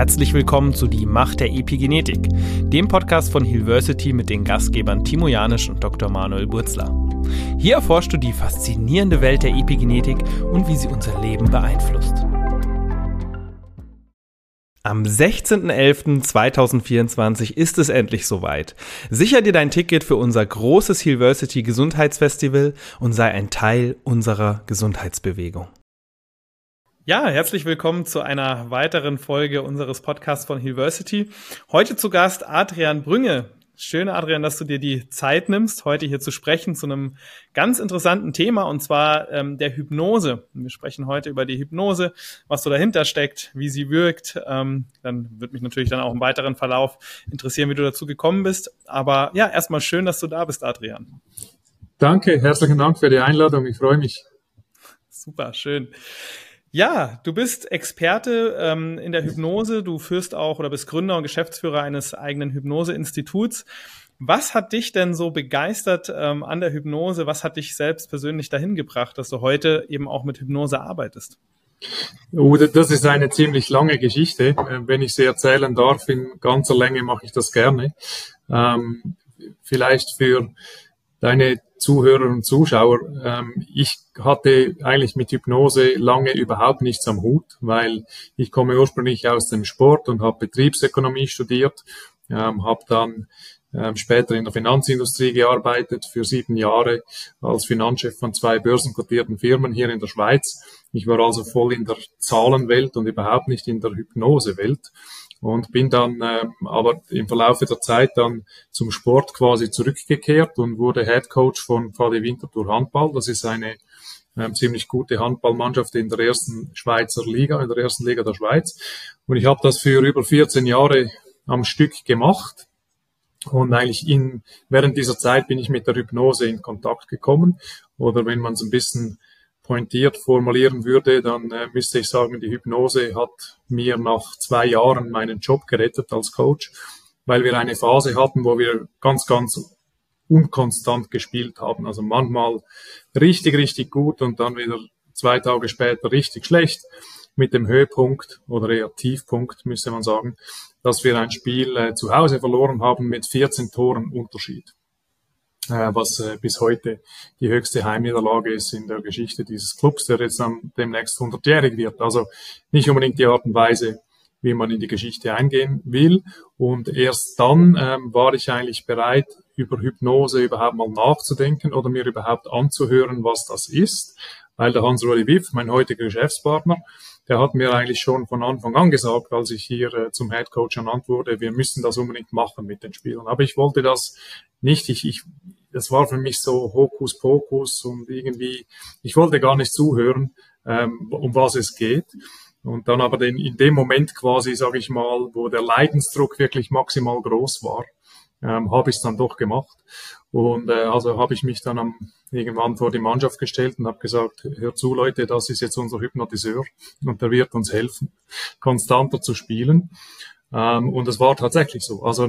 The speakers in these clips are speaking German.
Herzlich willkommen zu Die Macht der Epigenetik, dem Podcast von Healversity mit den Gastgebern Timo Janisch und Dr. Manuel Burzler. Hier erforschst du die faszinierende Welt der Epigenetik und wie sie unser Leben beeinflusst. Am 16.11.2024 ist es endlich soweit. Sicher dir dein Ticket für unser großes Healversity Gesundheitsfestival und sei ein Teil unserer Gesundheitsbewegung. Ja, herzlich willkommen zu einer weiteren Folge unseres Podcasts von Healversity. Heute zu Gast Adrian Brünge. Schön, Adrian, dass du dir die Zeit nimmst, heute hier zu sprechen zu einem ganz interessanten Thema, und zwar der Hypnose. Wir sprechen heute über die Hypnose, was so dahinter steckt, wie sie wirkt. Dann wird mich natürlich dann auch im weiteren Verlauf interessieren, wie du dazu gekommen bist. Aber ja, erstmal schön, dass du da bist, Adrian. Danke, herzlichen Dank für die Einladung. Ich freue mich. Super, schön. Ja, du bist Experte in der Hypnose. Du führst auch oder bist Gründer und Geschäftsführer eines eigenen Hypnoseinstituts. Was hat dich denn so begeistert an der Hypnose? Was hat dich selbst persönlich dahin gebracht, dass du heute eben auch mit Hypnose arbeitest? Oh, das ist eine ziemlich lange Geschichte. Wenn ich sie erzählen darf, in ganzer Länge mache ich das gerne. Vielleicht für deine Zuhörer und Zuschauer, ich hatte eigentlich mit Hypnose lange überhaupt nichts am Hut, weil ich komme ursprünglich aus dem Sport und habe Betriebsökonomie studiert, habe dann später in der Finanzindustrie gearbeitet für 7 Jahre als Finanzchef von 2 börsenkotierten Firmen hier in der Schweiz. Ich war also voll in der Zahlenwelt und überhaupt nicht in der Hypnosewelt. Und bin dann aber im Verlauf der Zeit dann zum Sport quasi zurückgekehrt und wurde Head Coach von VD Winterthur Handball. Das ist eine ziemlich gute Handballmannschaft in der ersten Schweizer Liga, in der ersten Liga der Schweiz. Und ich habe das für über 14 Jahre am Stück gemacht. Und eigentlich während dieser Zeit bin ich mit der Hypnose in Kontakt gekommen. Oder wenn man es ein bisschen pointiert formulieren würde, dann müsste ich sagen, die Hypnose hat mir nach 2 Jahren meinen Job gerettet als Coach, weil wir eine Phase hatten, wo wir ganz, ganz unkonstant gespielt haben. Also manchmal richtig, richtig gut und dann wieder 2 Tage später richtig schlecht, mit dem Höhepunkt oder eher Tiefpunkt, müsste man sagen, dass wir ein Spiel zu Hause verloren haben mit 14 Toren Unterschied. Was bis heute die höchste Heimniederlage ist in der Geschichte dieses Clubs, der jetzt dann demnächst 100-jährig wird. Also nicht unbedingt die Art und Weise, wie man in die Geschichte eingehen will. Und erst dann war ich eigentlich bereit, über Hypnose überhaupt mal nachzudenken oder mir überhaupt anzuhören, was das ist. Weil der Hans-Rudi Wiff, mein heutiger Geschäftspartner, der hat mir eigentlich schon von Anfang an gesagt, als ich hier zum Head Coach ernannt wurde, wir müssen das unbedingt machen mit den Spielern. Aber ich wollte das nicht. Das war für mich so Hokuspokus und irgendwie, ich wollte gar nicht zuhören, um was es geht. Und dann aber in dem Moment quasi, sage ich mal, wo der Leidensdruck wirklich maximal groß war, habe ich es dann doch gemacht. Und also habe ich mich dann irgendwann vor die Mannschaft gestellt und habe gesagt, hört zu Leute, das ist jetzt unser Hypnotiseur und der wird uns helfen, konstanter zu spielen. Und es war tatsächlich so. Also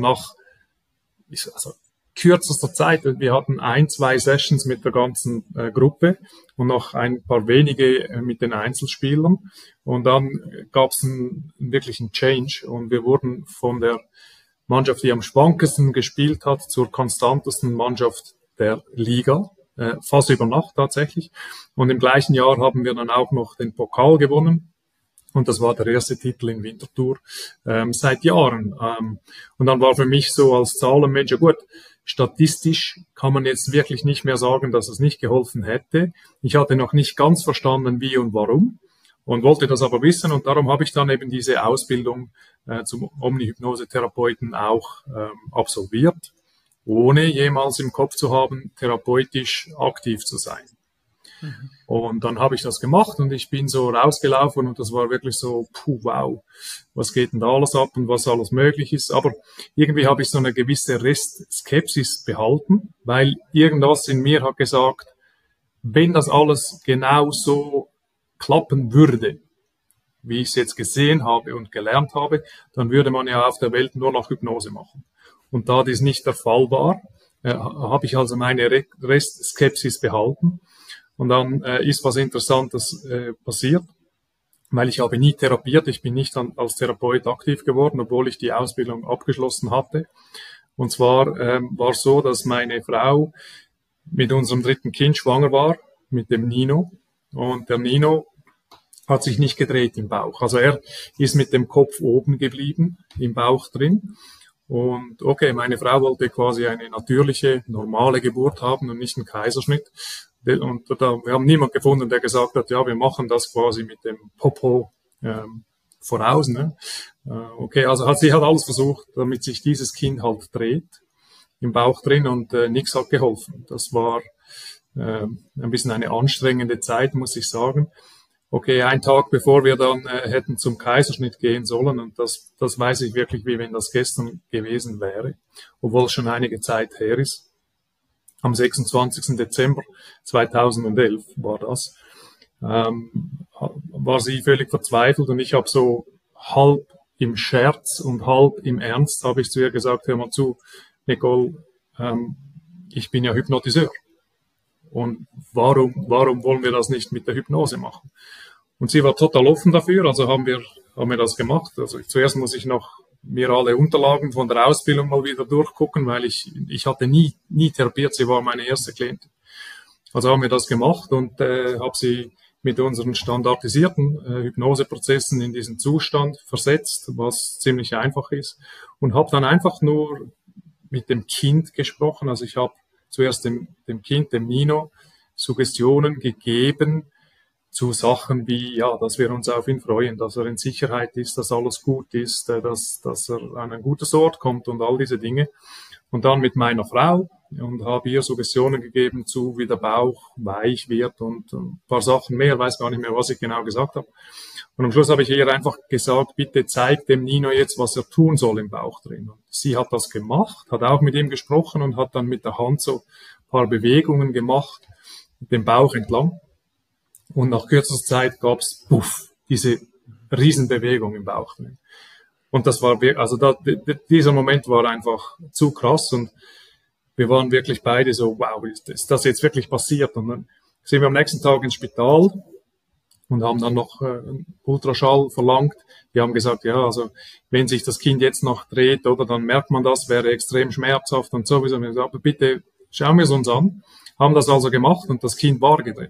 kürzester Zeit, wir hatten 1-2 Sessions mit der ganzen Gruppe und noch ein paar wenige mit den Einzelspielern. Und dann gab es wirklich einen Change und wir wurden von der Mannschaft, die am schwankesten gespielt hat, zur konstantesten Mannschaft der Liga, fast über Nacht tatsächlich. Und im gleichen Jahr haben wir dann auch noch den Pokal gewonnen. Und das war der erste Titel in Winterthur seit Jahren. Und dann war für mich so als Zahlenmensch, ja gut, statistisch kann man jetzt wirklich nicht mehr sagen, dass es nicht geholfen hätte. Ich hatte noch nicht ganz verstanden, wie und warum und wollte das aber wissen. Und darum habe ich dann eben diese Ausbildung zum Omnihypnosetherapeuten auch absolviert, ohne jemals im Kopf zu haben, therapeutisch aktiv zu sein. Mhm. Und dann habe ich das gemacht und ich bin so rausgelaufen und das war wirklich so, wow, was geht denn da alles ab und was alles möglich ist. Aber irgendwie habe ich so eine gewisse Restskepsis behalten, weil irgendwas in mir hat gesagt, wenn das alles genau so klappen würde, wie ich es jetzt gesehen habe und gelernt habe, dann würde man ja auf der Welt nur noch Hypnose machen. Und da dies nicht der Fall war, habe ich also meine Restskepsis behalten. Und dann ist was Interessantes passiert. weil ich habe nie therapiert. Ich bin nicht als Therapeut aktiv geworden, obwohl ich die Ausbildung abgeschlossen hatte. Und zwar war es so, dass meine Frau mit unserem dritten Kind schwanger war, mit dem Nino. Und der Nino hat sich nicht gedreht im Bauch. Also er ist mit dem Kopf oben geblieben, im Bauch drin. Und okay, meine Frau wollte quasi eine natürliche, normale Geburt haben und nicht einen Kaiserschnitt. Und wir haben niemanden gefunden, der gesagt hat, ja, wir machen das quasi mit dem Popo voraus. Ne? Okay, also sie hat alles versucht, damit sich dieses Kind halt dreht im Bauch drin und nichts hat geholfen. Das war ein bisschen eine anstrengende Zeit, muss ich sagen. Okay, ein Tag bevor wir dann hätten zum Kaiserschnitt gehen sollen, und das weiß ich wirklich, wie wenn das gestern gewesen wäre, obwohl es schon einige Zeit her ist. Am 26. Dezember 2011 war das, war sie völlig verzweifelt und ich habe so halb im Scherz und halb im Ernst, habe ich zu ihr gesagt, hör mal zu, Nicole, ich bin ja Hypnotiseur. Und warum wollen wir das nicht mit der Hypnose machen? Und sie war total offen dafür, also haben wir das gemacht. Also zuerst muss ich noch mir alle Unterlagen von der Ausbildung mal wieder durchgucken, weil ich hatte nie therapiert, sie war meine erste Klientin. Also haben wir das gemacht und habe sie mit unseren standardisierten Hypnoseprozessen in diesen Zustand versetzt, was ziemlich einfach ist. Und habe dann einfach nur mit dem Kind gesprochen. Also ich habe zuerst dem Kind, dem Nino, Suggestionen gegeben zu Sachen wie, ja, dass wir uns auf ihn freuen, dass er in Sicherheit ist, dass alles gut ist, dass er an ein gutes Ort kommt und all diese Dinge. Und dann mit meiner Frau und habe ihr Suggestionen gegeben zu, wie der Bauch weich wird und ein paar Sachen mehr, weiß gar nicht mehr, was ich genau gesagt habe. Und am Schluss habe ich ihr einfach gesagt, bitte zeig dem Nino jetzt, was er tun soll im Bauch drin. Und sie hat das gemacht, hat auch mit ihm gesprochen und hat dann mit der Hand so ein paar Bewegungen gemacht, den Bauch entlang. Und nach kürzester Zeit gab's diese Riesenbewegung im Bauch drin. Und das war wirklich, also dieser Moment war einfach zu krass und wir waren wirklich beide so, wow, ist das jetzt wirklich passiert? Und dann sind wir am nächsten Tag ins Spital und haben dann noch Ultraschall verlangt. Die haben gesagt, ja, also wenn sich das Kind jetzt noch dreht, oder dann merkt man das, wäre extrem schmerzhaft und sowieso. Wir gesagt, aber bitte schauen wir es uns an. Haben das also gemacht und das Kind war gedreht.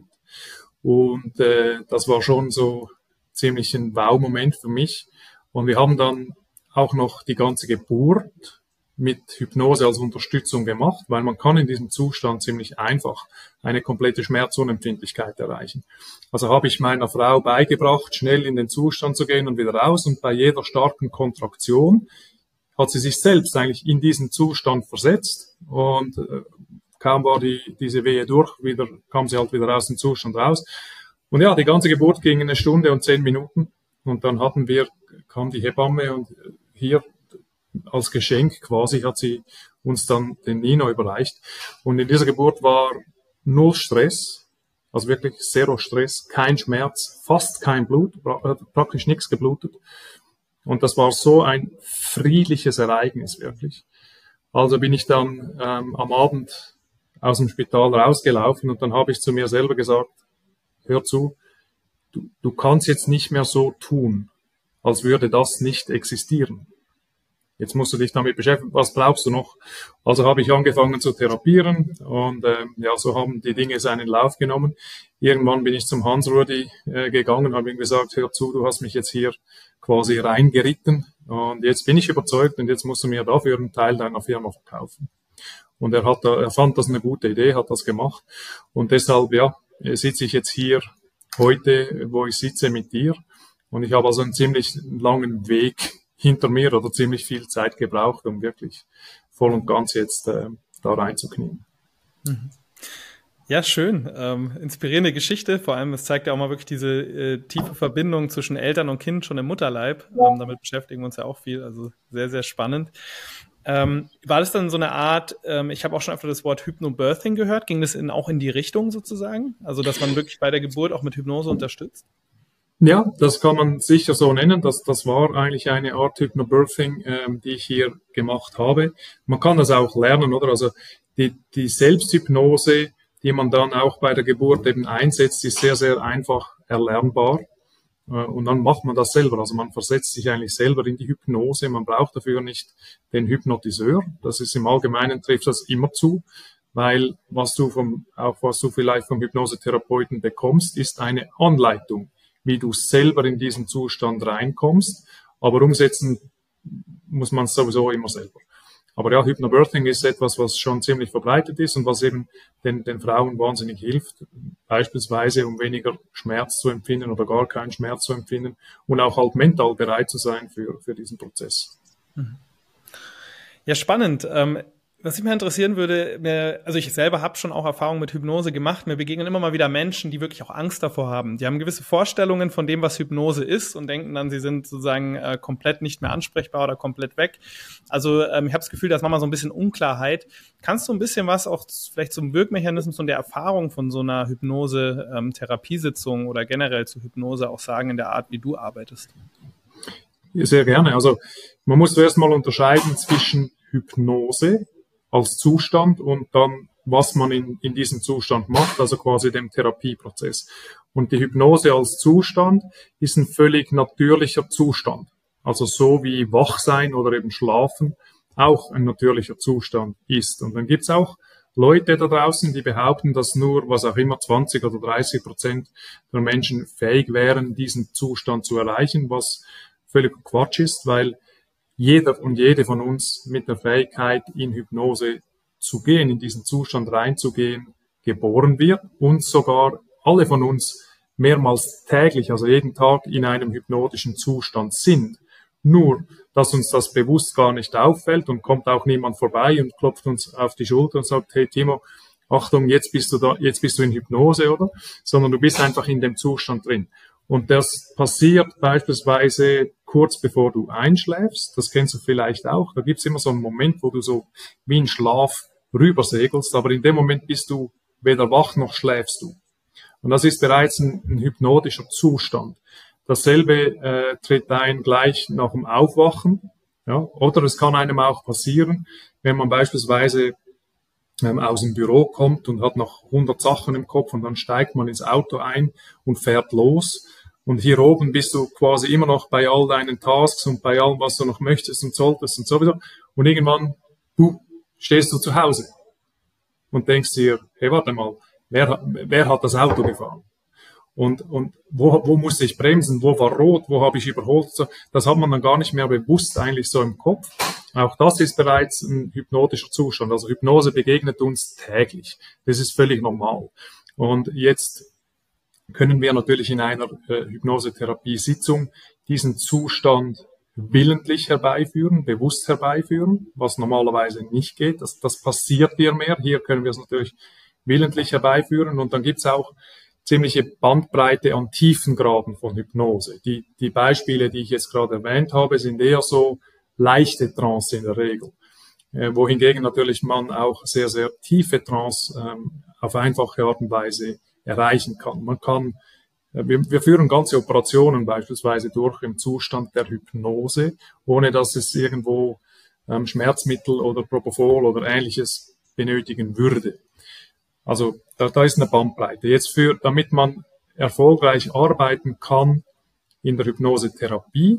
Und das war schon so ziemlich ein Wow-Moment für mich. Und wir haben dann auch noch die ganze Geburt mit Hypnose als Unterstützung gemacht, weil man kann in diesem Zustand ziemlich einfach eine komplette Schmerzunempfindlichkeit erreichen. Also habe ich meiner Frau beigebracht, schnell in den Zustand zu gehen und wieder raus. Und bei jeder starken Kontraktion hat sie sich selbst eigentlich in diesen Zustand versetzt. Und kaum war diese Wehe durch, kam sie halt wieder aus dem Zustand raus. Und ja, die ganze Geburt ging 1 Stunde und 10 Minuten. Und dann kam die Hebamme und hier als Geschenk quasi hat sie uns dann den Nino überreicht. Und in dieser Geburt war 0 Stress, also wirklich zero Stress, kein Schmerz, fast kein Blut, praktisch nichts geblutet. Und das war so ein friedliches Ereignis wirklich. Also bin ich dann am Abend aus dem Spital rausgelaufen und dann habe ich zu mir selber gesagt, hör zu, du kannst jetzt nicht mehr so tun, als würde das nicht existieren. Jetzt musst du dich damit beschäftigen, was brauchst du noch? Also habe ich angefangen zu therapieren und ja, so haben die Dinge seinen Lauf genommen. Irgendwann bin ich zum Hans-Rudi gegangen, habe ihm gesagt, hör zu, du hast mich jetzt hier quasi reingeritten und jetzt bin ich überzeugt und jetzt musst du mir dafür einen Teil deiner Firma verkaufen. Und er fand das eine gute Idee, hat das gemacht und deshalb, ja, sitze ich jetzt hier heute, wo ich sitze mit dir und ich habe also einen ziemlich langen Weg hinter mir oder ziemlich viel Zeit gebraucht, um wirklich voll und ganz jetzt da reinzuknien. Ja, schön. Inspirierende Geschichte. Vor allem, es zeigt ja auch mal wirklich diese tiefe Verbindung zwischen Eltern und Kind schon im Mutterleib. Damit beschäftigen wir uns ja auch viel. Also sehr, sehr spannend. War das dann so eine Art, ich habe auch schon öfter das Wort Hypnobirthing gehört, ging das auch in die Richtung sozusagen? Also, dass man wirklich bei der Geburt auch mit Hypnose unterstützt? Ja, das kann man sicher so nennen. Das war eigentlich eine Art Hypnobirthing, die ich hier gemacht habe. Man kann das auch lernen, oder? Also die Selbsthypnose, die man dann auch bei der Geburt eben einsetzt, ist sehr, sehr einfach erlernbar. Und dann macht man das selber. Also man versetzt sich eigentlich selber in die Hypnose. Man braucht dafür nicht den Hypnotiseur. Das ist im Allgemeinen, trifft das immer zu, weil was du vielleicht vom Hypnosetherapeuten bekommst, ist eine Anleitung, wie du selber in diesen Zustand reinkommst. Aber umsetzen muss man es sowieso immer selber. Aber ja, Hypnobirthing ist etwas, was schon ziemlich verbreitet ist und was eben den Frauen wahnsinnig hilft, beispielsweise um weniger Schmerz zu empfinden oder gar keinen Schmerz zu empfinden und auch halt mental bereit zu sein für diesen Prozess. Ja, spannend. Was mich mal interessieren würde, also ich selber habe schon auch Erfahrungen mit Hypnose gemacht. Mir begegnen immer mal wieder Menschen, die wirklich auch Angst davor haben. Die haben gewisse Vorstellungen von dem, was Hypnose ist und denken dann, sie sind sozusagen komplett nicht mehr ansprechbar oder komplett weg. Also ich habe das Gefühl, da ist manchmal so ein bisschen Unklarheit. Kannst du ein bisschen was auch vielleicht zum Wirkmechanismus und der Erfahrung von so einer Hypnose-Therapiesitzung oder generell zu Hypnose auch sagen in der Art, wie du arbeitest? Ja, sehr gerne. Also man muss zuerst mal unterscheiden zwischen Hypnose als Zustand und dann, was man in diesem Zustand macht, also quasi dem Therapieprozess. Und die Hypnose als Zustand ist ein völlig natürlicher Zustand. Also so wie Wachsein oder eben Schlafen auch ein natürlicher Zustand ist. Und dann gibt's auch Leute da draußen, die behaupten, dass nur, was auch immer, 20 oder 30% der Menschen fähig wären, diesen Zustand zu erreichen, was völlig Quatsch ist, weil jeder und jede von uns mit der Fähigkeit, in Hypnose zu gehen, in diesen Zustand reinzugehen, geboren wird und sogar alle von uns mehrmals täglich, also jeden Tag in einem hypnotischen Zustand sind. Nur, dass uns das bewusst gar nicht auffällt und kommt auch niemand vorbei und klopft uns auf die Schulter und sagt, hey Timo, Achtung, jetzt bist du in Hypnose, oder? Sondern du bist einfach in dem Zustand drin. Und das passiert beispielsweise kurz bevor du einschläfst. Das kennst du vielleicht auch. Da gibt's immer so einen Moment, wo du so wie in Schlaf rübersegelst. Aber in dem Moment bist du weder wach noch schläfst du. Und das ist bereits ein hypnotischer Zustand. Dasselbe tritt ein gleich nach dem Aufwachen. Ja? Oder es kann einem auch passieren, wenn man beispielsweise aus dem Büro kommt und hat noch 100 Sachen im Kopf und dann steigt man ins Auto ein und fährt los. Und hier oben bist du quasi immer noch bei all deinen Tasks und bei allem, was du noch möchtest und solltest und so weiter. Und irgendwann stehst du zu Hause und denkst dir, hey, warte mal, wer hat das Auto gefahren? Und wo musste ich bremsen? Wo war rot? Wo habe ich überholt? Das hat man dann gar nicht mehr bewusst eigentlich so im Kopf. Auch das ist bereits ein hypnotischer Zustand. Also Hypnose begegnet uns täglich. Das ist völlig normal. Und jetzt können wir natürlich in einer Hypnosetherapie-Sitzung diesen Zustand willentlich herbeiführen, bewusst herbeiführen, was normalerweise nicht geht. Das passiert hier mehr. Hier können wir es natürlich willentlich herbeiführen. Und dann gibt's auch ziemliche Bandbreite an Tiefengraden von Hypnose. Die Beispiele, die ich jetzt gerade erwähnt habe, sind eher so leichte Trance in der Regel. Wohingegen natürlich man auch sehr, sehr tiefe Trance auf einfache Art und Weise erreichen kann. Wir führen ganze Operationen beispielsweise durch im Zustand der Hypnose, ohne dass es irgendwo Schmerzmittel oder Propofol oder Ähnliches benötigen würde. Also da ist eine Bandbreite. Jetzt damit man erfolgreich arbeiten kann in der Hypnosetherapie,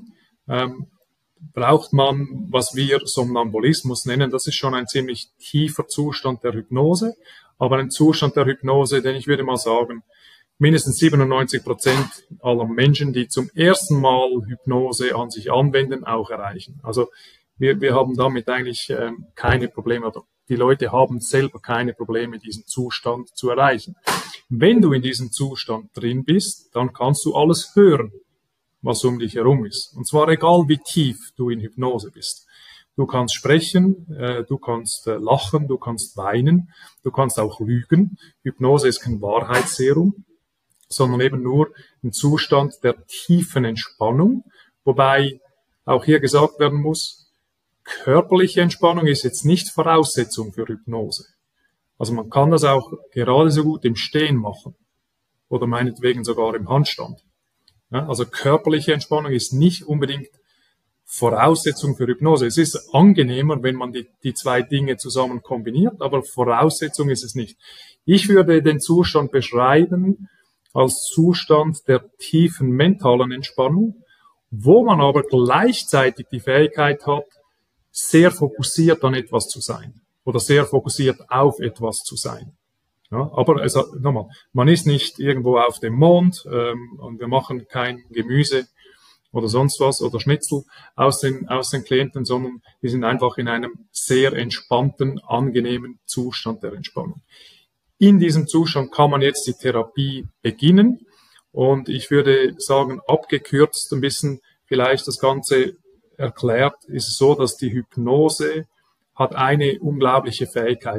braucht man, was wir Somnambulismus nennen. Das ist schon ein ziemlich tiefer Zustand der Hypnose, aber ein Zustand der Hypnose, den ich würde mal sagen, mindestens 97% aller Menschen, die zum ersten Mal Hypnose an sich anwenden, auch erreichen. Also wir haben damit eigentlich keine Probleme. Die Leute haben selber keine Probleme, diesen Zustand zu erreichen. Wenn du in diesem Zustand drin bist, dann kannst du alles hören, was um dich herum ist. Und zwar egal, wie tief du in Hypnose bist. Du kannst sprechen, du kannst lachen, du kannst weinen, du kannst auch lügen. Hypnose ist kein Wahrheitsserum, sondern eben nur ein Zustand der tiefen Entspannung, wobei auch hier gesagt werden muss, körperliche Entspannung ist jetzt nicht Voraussetzung für Hypnose. Also man kann das auch gerade so gut im Stehen machen oder meinetwegen sogar im Handstand. Ja, also körperliche Entspannung ist nicht unbedingt Voraussetzung für Hypnose. Es ist angenehmer, wenn man die zwei Dinge zusammen kombiniert, aber Voraussetzung ist es nicht. Ich würde den Zustand beschreiben als Zustand der tiefen mentalen Entspannung, wo man aber gleichzeitig die Fähigkeit hat, sehr fokussiert an etwas zu sein oder sehr fokussiert auf etwas zu sein. Ja, aber nochmal, man ist nicht irgendwo auf dem Mond und wir machen kein Gemüse oder sonst was oder Schnitzel aus den Klienten, sondern wir sind einfach in einem sehr entspannten, angenehmen Zustand der Entspannung. In diesem Zustand kann man jetzt die Therapie beginnen und ich würde sagen, abgekürzt ein bisschen vielleicht das Ganze erklärt, ist es so, dass die Hypnose hat eine unglaubliche Fähigkeit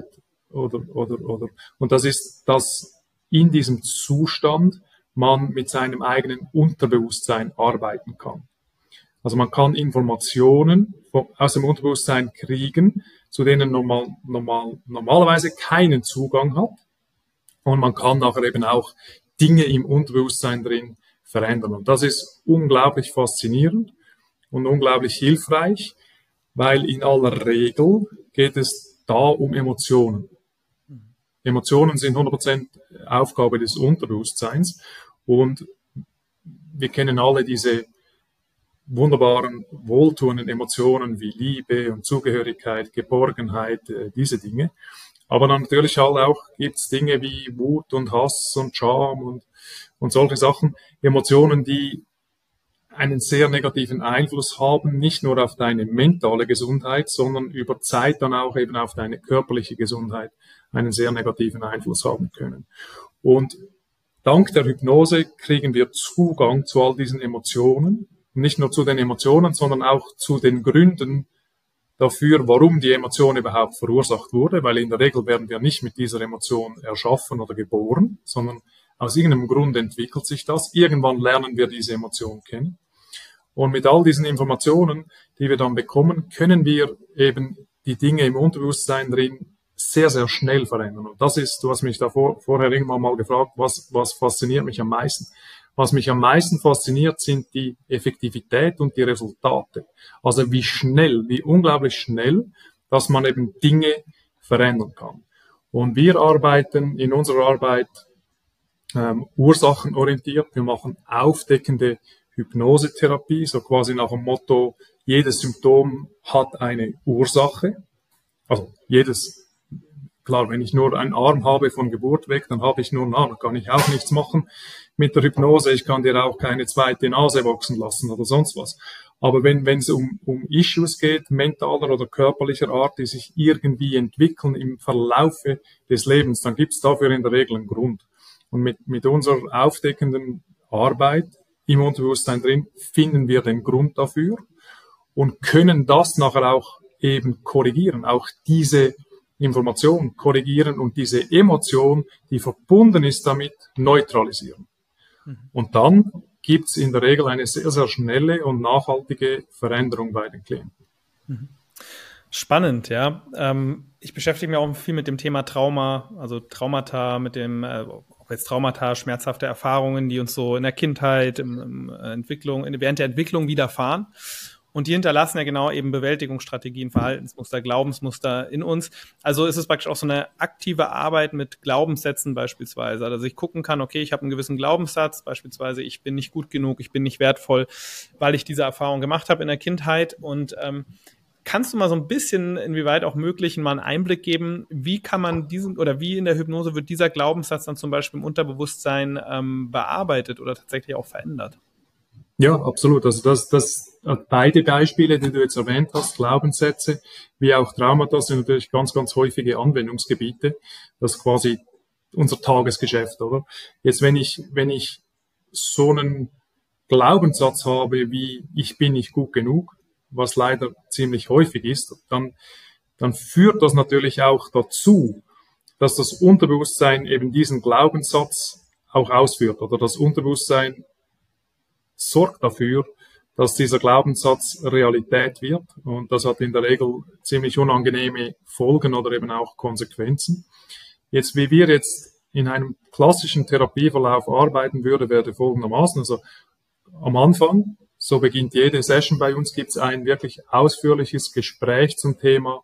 und das ist, dass in diesem Zustand man mit seinem eigenen Unterbewusstsein arbeiten kann. Also man kann Informationen aus dem Unterbewusstsein kriegen, zu denen normalerweise keinen Zugang hat. Und man kann nachher eben auch Dinge im Unterbewusstsein drin verändern. Und das ist unglaublich faszinierend und unglaublich hilfreich, weil in aller Regel geht es da um Emotionen. Emotionen sind 100% Aufgabe des Unterbewusstseins und wir kennen alle diese wunderbaren, wohltuenden Emotionen wie Liebe und Zugehörigkeit, Geborgenheit, diese Dinge. Aber dann natürlich halt auch gibt's Dinge wie Wut und Hass und Scham und solche Sachen, Emotionen, die einen sehr negativen Einfluss haben, nicht nur auf deine mentale Gesundheit, sondern über Zeit dann auch eben auf deine körperliche Gesundheit einen sehr negativen Einfluss haben können. Und dank der Hypnose kriegen wir Zugang zu all diesen Emotionen, nicht nur zu den Emotionen, sondern auch zu den Gründen dafür, warum die Emotion überhaupt verursacht wurde, weil in der Regel werden wir nicht mit dieser Emotion erschaffen oder geboren, sondern aus irgendeinem Grund entwickelt sich das. Irgendwann lernen wir diese Emotion kennen. Und mit all diesen Informationen, die wir dann bekommen, können wir eben die Dinge im Unterbewusstsein drin sehr, sehr schnell verändern. Und das ist, du hast mich da vorher irgendwann mal gefragt, was fasziniert mich am meisten? Was mich am meisten fasziniert, sind die Effektivität und die Resultate. Also wie unglaublich schnell, dass man eben Dinge verändern kann. Und wir arbeiten in unserer Arbeit ursachenorientiert. Wir machen aufdeckende Hypnosetherapie, so quasi nach dem Motto, jedes Symptom hat eine Ursache. Also klar, wenn ich nur einen Arm habe von Geburt weg, dann habe ich nur einen Arm, dann kann ich auch nichts machen mit der Hypnose. Ich kann dir auch keine zweite Nase wachsen lassen oder sonst was. Aber wenn es um Issues geht, mentaler oder körperlicher Art, die sich irgendwie entwickeln im Verlaufe des Lebens, dann gibt es dafür in der Regel einen Grund. Und mit unserer aufdeckenden Arbeit im Unterbewusstsein drin finden wir den Grund dafür und können das nachher auch eben korrigieren, auch diese Information korrigieren und diese Emotion, die verbunden ist damit, neutralisieren. Und dann gibt's in der Regel eine sehr, sehr schnelle und nachhaltige Veränderung bei den Klienten. Spannend, ja. Ich beschäftige mich auch viel mit dem Thema Trauma, also Traumata, mit dem ob jetzt Traumata, schmerzhafte Erfahrungen, die uns so in der Kindheit, während der Entwicklung widerfahren. Und die hinterlassen ja genau eben Bewältigungsstrategien, Verhaltensmuster, Glaubensmuster in uns. Also ist es praktisch auch so eine aktive Arbeit mit Glaubenssätzen beispielsweise. Also ich gucken kann, okay, ich habe einen gewissen Glaubenssatz, beispielsweise ich bin nicht gut genug, ich bin nicht wertvoll, weil ich diese Erfahrung gemacht habe in der Kindheit. Und kannst du mal so ein bisschen, inwieweit auch möglich, mal einen Einblick geben, wie kann man wie in der Hypnose wird dieser Glaubenssatz dann zum Beispiel im Unterbewusstsein bearbeitet oder tatsächlich auch verändert? Ja, absolut. Also das beide Beispiele, die du jetzt erwähnt hast, Glaubenssätze wie auch Traumata, sind natürlich ganz, ganz häufige Anwendungsgebiete. Das ist quasi unser Tagesgeschäft, oder? Jetzt, wenn ich so einen Glaubenssatz habe wie ich bin nicht gut genug, was leider ziemlich häufig ist, dann führt das natürlich auch dazu, dass das Unterbewusstsein eben diesen Glaubenssatz auch ausführt, oder das Unterbewusstsein sorgt dafür, dass dieser Glaubenssatz Realität wird. Und das hat in der Regel ziemlich unangenehme Folgen oder eben auch Konsequenzen. Jetzt, wie wir jetzt in einem klassischen Therapieverlauf arbeiten würde, wäre folgendermaßen. Also am Anfang, so beginnt jede Session bei uns, gibt es ein wirklich ausführliches Gespräch zum Thema,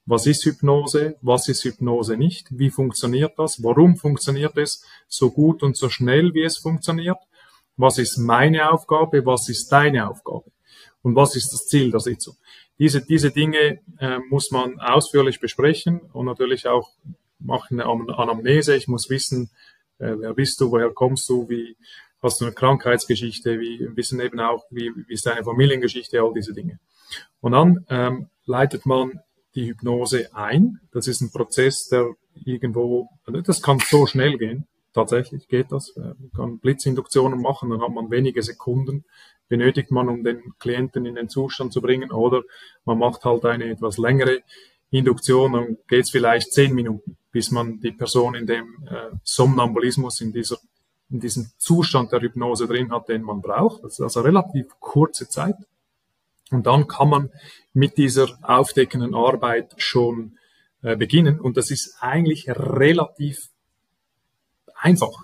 Was ist Hypnose nicht, wie funktioniert das, warum funktioniert es so gut und so schnell, wie es funktioniert, was ist meine Aufgabe, was ist deine Aufgabe und was ist das Ziel der Sitzung. Diese Dinge muss man ausführlich besprechen und natürlich auch machen eine Anamnese. Ich muss wissen, wer bist du, woher kommst du, wie hast du eine Krankheitsgeschichte, wissen eben auch, wie ist deine Familiengeschichte, all diese Dinge. Und dann leitet man die Hypnose ein. Das ist ein Prozess, der irgendwo, das kann so schnell gehen. Tatsächlich geht das. Man kann Blitzinduktionen machen, dann hat man wenige Sekunden, benötigt man, um den Klienten in den Zustand zu bringen. Oder man macht halt eine etwas längere Induktion, dann geht es vielleicht 10 Minuten, bis man die Person in dem Somnambulismus, in diesem Zustand der Hypnose drin hat, den man braucht. Das ist also relativ kurze Zeit. Und dann kann man mit dieser aufdeckenden Arbeit schon beginnen. Und das ist eigentlich relativ einfach.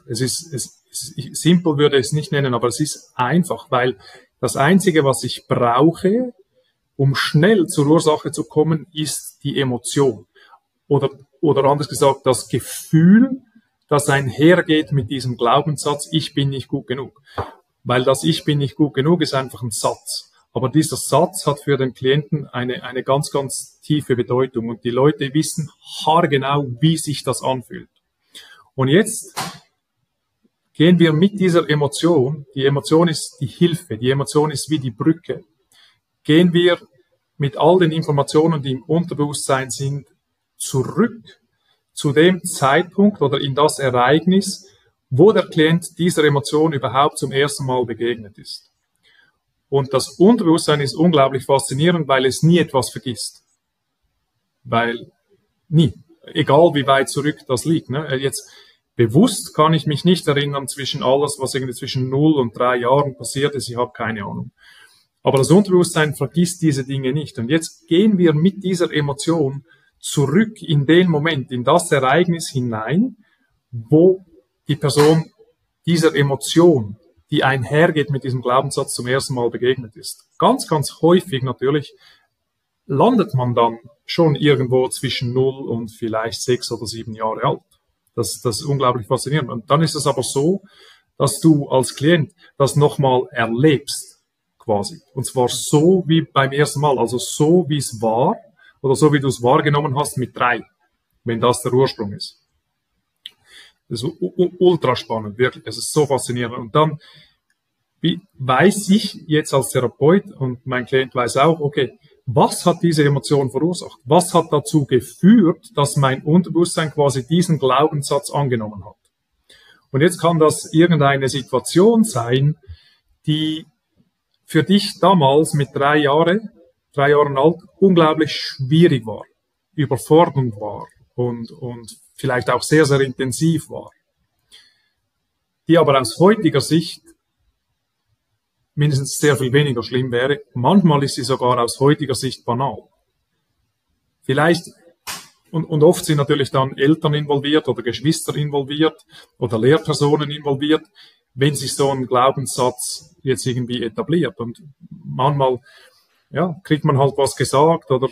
Simpel würde ich es nicht nennen, aber es ist einfach, weil das Einzige, was ich brauche, um schnell zur Ursache zu kommen, ist die Emotion. Oder anders gesagt, das Gefühl, das einhergeht mit diesem Glaubenssatz, ich bin nicht gut genug. Weil das Ich bin nicht gut genug ist einfach ein Satz. Aber dieser Satz hat für den Klienten eine ganz, ganz tiefe Bedeutung. Und die Leute wissen haargenau, wie sich das anfühlt. Und jetzt gehen wir mit dieser Emotion, die Emotion ist die Hilfe, die Emotion ist wie die Brücke, gehen wir mit all den Informationen, die im Unterbewusstsein sind, zurück zu dem Zeitpunkt oder in das Ereignis, wo der Klient dieser Emotion überhaupt zum ersten Mal begegnet ist. Und das Unterbewusstsein ist unglaublich faszinierend, weil es nie etwas vergisst. Weil nie, egal wie weit zurück das liegt. Ne? Jetzt bewusst kann ich mich nicht erinnern zwischen alles, was irgendwie zwischen 0 und 3 Jahren passiert ist. Ich habe keine Ahnung. Aber das Unterbewusstsein vergisst diese Dinge nicht. Und jetzt gehen wir mit dieser Emotion zurück in den Moment, in das Ereignis hinein, wo die Person dieser Emotion, die einhergeht mit diesem Glaubenssatz, zum ersten Mal begegnet ist. Ganz, ganz häufig natürlich landet man dann schon irgendwo zwischen 0 und vielleicht 6 oder 7 Jahre alt. Das ist unglaublich faszinierend. Und dann ist es aber so, dass du als Klient das nochmal erlebst, quasi. Und zwar so wie beim ersten Mal, also so wie es war oder so wie du es wahrgenommen hast mit 3, wenn das der Ursprung ist. Das ist ultra spannend, wirklich. Das ist so faszinierend. Und dann weiß ich jetzt als Therapeut und mein Klient weiß auch, okay, was hat diese Emotion verursacht? Was hat dazu geführt, dass mein Unterbewusstsein quasi diesen Glaubenssatz angenommen hat? Und jetzt kann das irgendeine Situation sein, die für dich damals mit 3 Jahren alt, unglaublich schwierig war, überfordernd war und vielleicht auch sehr, sehr intensiv war. Die aber aus heutiger Sicht mindestens sehr viel weniger schlimm wäre. Manchmal ist sie sogar aus heutiger Sicht banal. Vielleicht, und oft sind natürlich dann Eltern involviert oder Geschwister involviert oder Lehrpersonen involviert, wenn sich so ein Glaubenssatz jetzt irgendwie etabliert. Und manchmal, ja, kriegt man halt was gesagt oder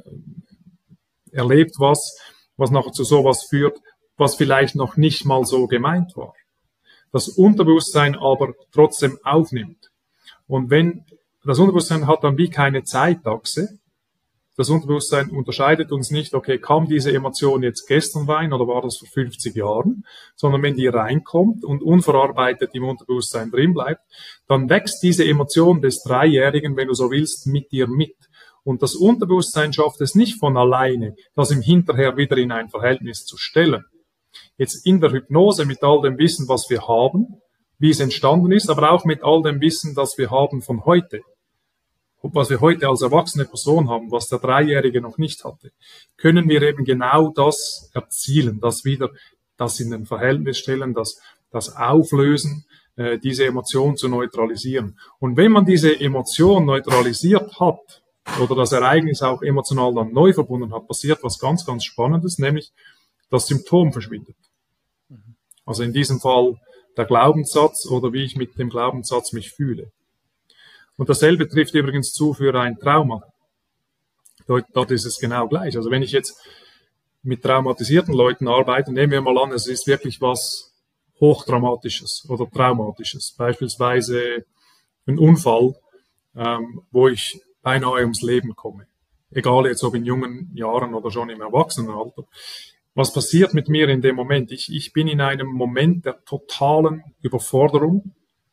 erlebt was nachher zu sowas führt, was vielleicht noch nicht mal so gemeint war. Das Unterbewusstsein aber trotzdem aufnimmt. Und wenn das Unterbewusstsein hat dann wie keine Zeitachse, das Unterbewusstsein unterscheidet uns nicht, okay, kam diese Emotion jetzt gestern rein oder war das vor 50 Jahren, sondern wenn die reinkommt und unverarbeitet im Unterbewusstsein drin bleibt, dann wächst diese Emotion des Dreijährigen, wenn du so willst, mit dir mit. Und das Unterbewusstsein schafft es nicht von alleine, das im Hinterher wieder in ein Verhältnis zu stellen. Jetzt in der Hypnose mit all dem Wissen, was wir haben, wie es entstanden ist, aber auch mit all dem Wissen, das wir haben von heute. Was wir heute als erwachsene Person haben, was der Dreijährige noch nicht hatte, können wir eben genau das erzielen, das in ein Verhältnis stellen, das auflösen, diese Emotion zu neutralisieren. Und wenn man diese Emotion neutralisiert hat oder das Ereignis auch emotional dann neu verbunden hat, passiert was ganz, ganz Spannendes, nämlich das Symptom verschwindet. Also in diesem Fall der Glaubenssatz oder wie ich mit dem Glaubenssatz mich fühle. Und dasselbe trifft übrigens zu für ein Trauma. dort ist es genau gleich. Also wenn ich jetzt mit traumatisierten Leuten arbeite, nehmen wir mal an, es ist wirklich was Hochdramatisches oder Traumatisches. Beispielsweise ein Unfall, wo ich beinahe ums Leben komme. Egal jetzt ob in jungen Jahren oder schon im Erwachsenenalter. Was passiert mit mir in dem Moment? Ich bin in einem Moment der totalen Überforderung.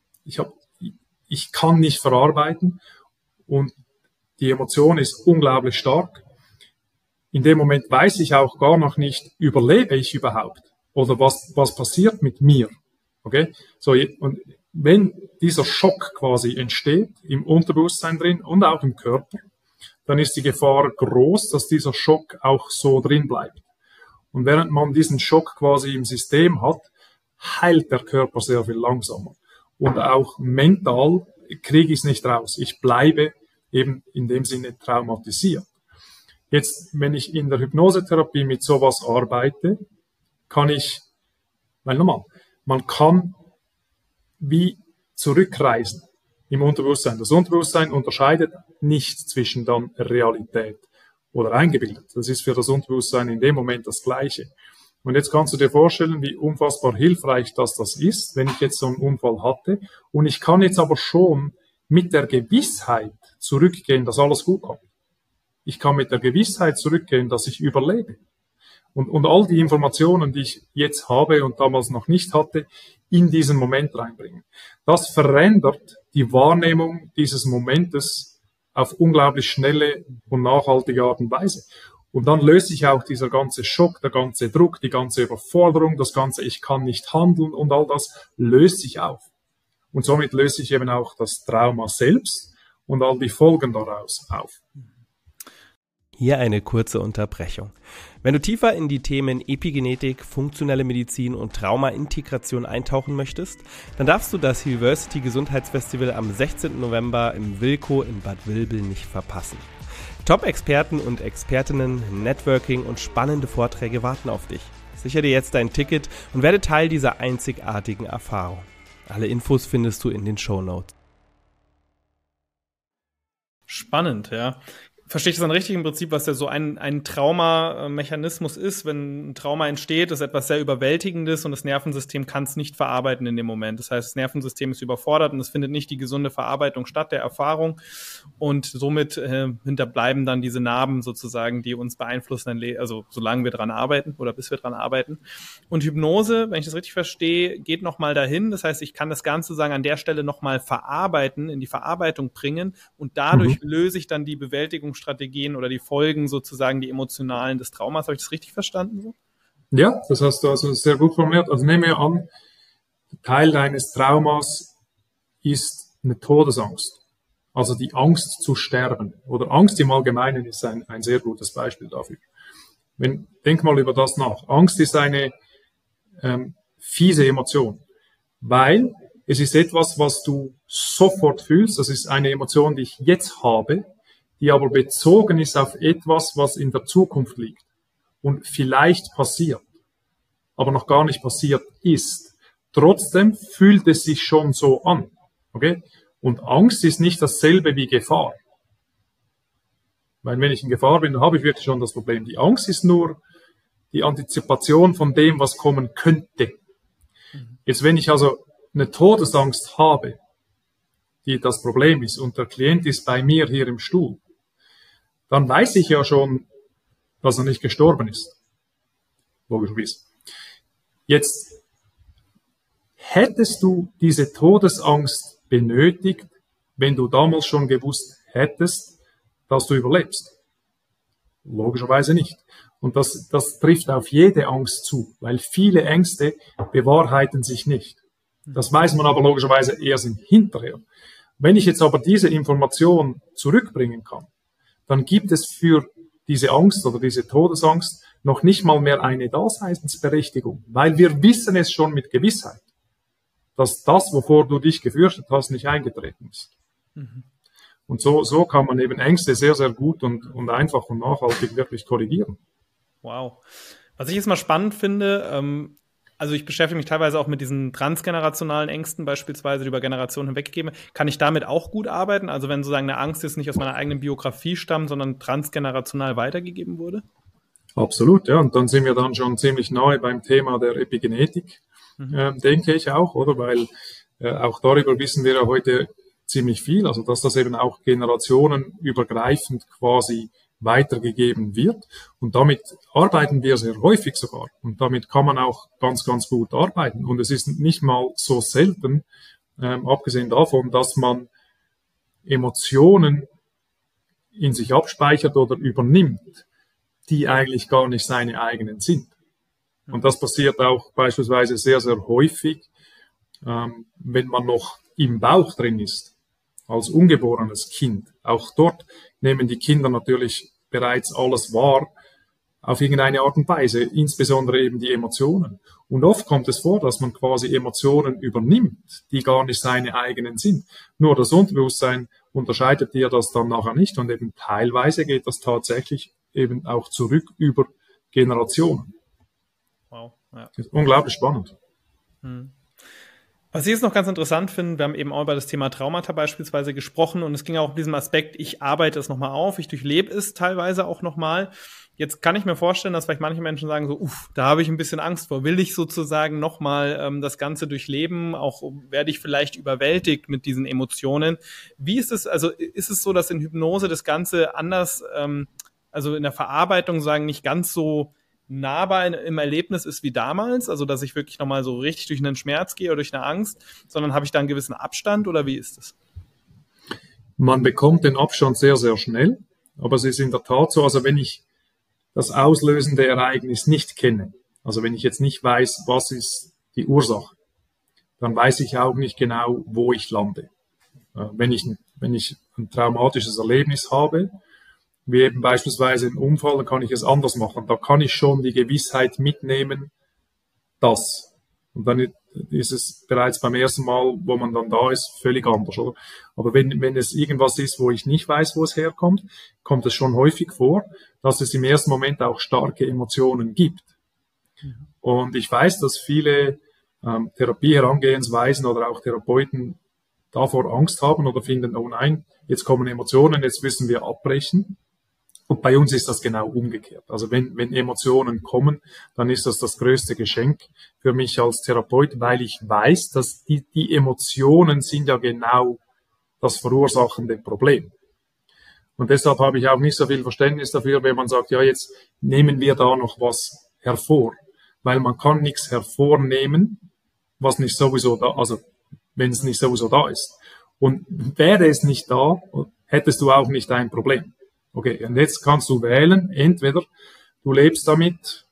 Ich kann nicht verarbeiten und die Emotion ist unglaublich stark. In dem Moment weiß ich auch gar noch nicht, überlebe ich überhaupt? Oder was passiert mit mir? Okay? So, und wenn dieser Schock quasi entsteht, im Unterbewusstsein drin und auch im Körper, dann ist die Gefahr groß, dass dieser Schock auch so drin bleibt. Und während man diesen Schock quasi im System hat, heilt der Körper sehr viel langsamer. Und auch mental kriege ich es nicht raus. Ich bleibe eben in dem Sinne traumatisiert. Jetzt, wenn ich in der Hypnosetherapie mit sowas arbeite, kann ich, weil nochmal, man kann wie zurückreisen im Unterbewusstsein. Das Unterbewusstsein unterscheidet nicht zwischen dann Realität oder eingebildet. Das ist für das Unterbewusstsein in dem Moment das Gleiche. Und jetzt kannst du dir vorstellen, wie unfassbar hilfreich das ist, wenn ich jetzt so einen Unfall hatte. Und ich kann jetzt aber schon mit der Gewissheit zurückgehen, dass alles gut kommt. Ich kann mit der Gewissheit zurückgehen, dass ich überlebe. Und all die Informationen, die ich jetzt habe und damals noch nicht hatte, in diesen Moment reinbringen. Das verändert die Wahrnehmung dieses Momentes auf unglaublich schnelle und nachhaltige Art und Weise. Und dann löst sich auch dieser ganze Schock, der ganze Druck, die ganze Überforderung, das ganze Ich kann nicht handeln und all das löst sich auf. Und somit löst sich eben auch das Trauma selbst und all die Folgen daraus auf. Hier eine kurze Unterbrechung. Wenn du tiefer in die Themen Epigenetik, funktionelle Medizin und Trauma-Integration eintauchen möchtest, dann darfst du das Healversity Gesundheitsfestival am 16. November im Wilko in Bad Vilbel nicht verpassen. Top-Experten und Expertinnen, Networking und spannende Vorträge warten auf dich. Sichere dir jetzt dein Ticket und werde Teil dieser einzigartigen Erfahrung. Alle Infos findest du in den Shownotes. Spannend, ja. Verstehe ich das dann richtig im Prinzip, was ja so ein Traumamechanismus ist? Wenn ein Trauma entsteht, ist etwas sehr Überwältigendes und das Nervensystem kann es nicht verarbeiten in dem Moment. Das heißt, das Nervensystem ist überfordert und es findet nicht die gesunde Verarbeitung statt der Erfahrung und somit hinterbleiben dann diese Narben sozusagen, die uns beeinflussen, also solange wir dran arbeiten oder bis wir dran arbeiten. Und Hypnose, wenn ich das richtig verstehe, geht nochmal dahin. Das heißt, ich kann das Ganze sozusagen an der Stelle nochmal verarbeiten, in die Verarbeitung bringen und dadurch löse ich dann die Bewältigungsstrategien oder die Folgen sozusagen, die emotionalen des Traumas. Habe ich das richtig verstanden? So? Ja, das hast du also sehr gut formuliert. Also nehmen wir an, Teil deines Traumas ist eine Todesangst. Also die Angst zu sterben. Oder Angst im Allgemeinen ist ein sehr gutes Beispiel dafür. Denk mal über das nach. Angst ist eine fiese Emotion, weil es ist etwas, was du sofort fühlst. Das ist eine Emotion, die ich jetzt habe, die aber bezogen ist auf etwas, was in der Zukunft liegt und vielleicht passiert, aber noch gar nicht passiert ist. Trotzdem fühlt es sich schon so an. Okay? Und Angst ist nicht dasselbe wie Gefahr. Weil wenn ich in Gefahr bin, dann habe ich wirklich schon das Problem. Die Angst ist nur die Antizipation von dem, was kommen könnte. Jetzt, wenn ich also eine Todesangst habe, die das Problem ist, und der Klient ist bei mir hier im Stuhl, dann weiß ich ja schon, dass er nicht gestorben ist. Logischerweise. Jetzt hättest du diese Todesangst benötigt, wenn du damals schon gewusst hättest, dass du überlebst? Logischerweise nicht. Und das trifft auf jede Angst zu, weil viele Ängste bewahrheiten sich nicht. Das weiß man aber logischerweise erst hinterher. Wenn ich jetzt aber diese Information zurückbringen kann, dann gibt es für diese Angst oder diese Todesangst noch nicht mal mehr eine Daseinsberechtigung, weil wir wissen es schon mit Gewissheit, dass das, wovor du dich gefürchtet hast, nicht eingetreten ist. Und so kann man eben Ängste sehr, sehr gut und einfach und nachhaltig wirklich korrigieren. Wow. Was ich jetzt mal spannend finde, also ich beschäftige mich teilweise auch mit diesen transgenerationalen Ängsten, beispielsweise, die über Generationen hinweggegeben werden. Kann ich damit auch gut arbeiten? Also wenn sozusagen eine Angst jetzt nicht aus meiner eigenen Biografie stammt, sondern transgenerational weitergegeben wurde? Absolut, ja. Und dann sind wir dann schon ziemlich nahe beim Thema der Epigenetik, denke ich auch, oder? Weil auch darüber wissen wir ja heute ziemlich viel, also dass das eben auch generationenübergreifend quasi weitergegeben wird. Und damit arbeiten wir sehr häufig sogar. Und damit kann man auch ganz, ganz gut arbeiten. Und es ist nicht mal so selten, abgesehen davon, dass man Emotionen in sich abspeichert oder übernimmt, die eigentlich gar nicht seine eigenen sind. Und das passiert auch beispielsweise sehr, sehr häufig, wenn man noch im Bauch drin ist, als ungeborenes Kind. Auch dort nehmen die Kinder natürlich bereits alles wahr, auf irgendeine Art und Weise, insbesondere eben die Emotionen. Und oft kommt es vor, dass man quasi Emotionen übernimmt, die gar nicht seine eigenen sind. Nur das Unterbewusstsein unterscheidet dir das dann nachher nicht und eben teilweise geht das tatsächlich eben auch zurück über Generationen. Wow, ja. Das ist unglaublich spannend. Was ich jetzt noch ganz interessant finde, wir haben eben auch über das Thema Traumata beispielsweise gesprochen und es ging auch um diesen Aspekt, ich arbeite es nochmal auf, ich durchlebe es teilweise auch nochmal. Jetzt kann ich mir vorstellen, dass vielleicht manche Menschen sagen so, da habe ich ein bisschen Angst vor, will ich sozusagen nochmal das Ganze durchleben, auch werde ich vielleicht überwältigt mit diesen Emotionen. Wie ist es, also ist es so, dass in Hypnose das Ganze anders, also in der Verarbeitung sagen, nicht ganz so nahbar im Erlebnis ist wie damals, also dass ich wirklich nochmal so richtig durch einen Schmerz gehe oder durch eine Angst, sondern habe ich da einen gewissen Abstand oder wie ist es? Man bekommt den Abstand sehr, sehr schnell, aber es ist in der Tat so, also wenn ich das auslösende Ereignis nicht kenne, also wenn ich jetzt nicht weiß, was ist die Ursache, dann weiß ich auch nicht genau, wo ich lande. Wenn ich ein traumatisches Erlebnis habe, wie eben beispielsweise ein Unfall, dann kann ich es anders machen. Da kann ich schon die Gewissheit mitnehmen, dass. Und dann ist es bereits beim ersten Mal, wo man dann da ist, völlig anders, oder? Aber wenn es irgendwas ist, wo ich nicht weiß, wo es herkommt, kommt es schon häufig vor, dass es im ersten Moment auch starke Emotionen gibt. Und ich weiß, dass viele Therapieherangehensweisen oder auch Therapeuten davor Angst haben oder finden, oh nein, jetzt kommen Emotionen, jetzt müssen wir abbrechen. Und bei uns ist das genau umgekehrt. Also wenn Emotionen kommen, dann ist das größte Geschenk für mich als Therapeut, weil ich weiß, dass die Emotionen sind ja genau das verursachende Problem. Und deshalb habe ich auch nicht so viel Verständnis dafür, wenn man sagt, ja, jetzt nehmen wir da noch was hervor. Weil man kann nichts hervornehmen, was nicht sowieso da, also wenn es nicht sowieso da ist. Und wäre es nicht da, hättest du auch nicht ein Problem. Okay, und jetzt kannst du wählen, entweder du lebst damit,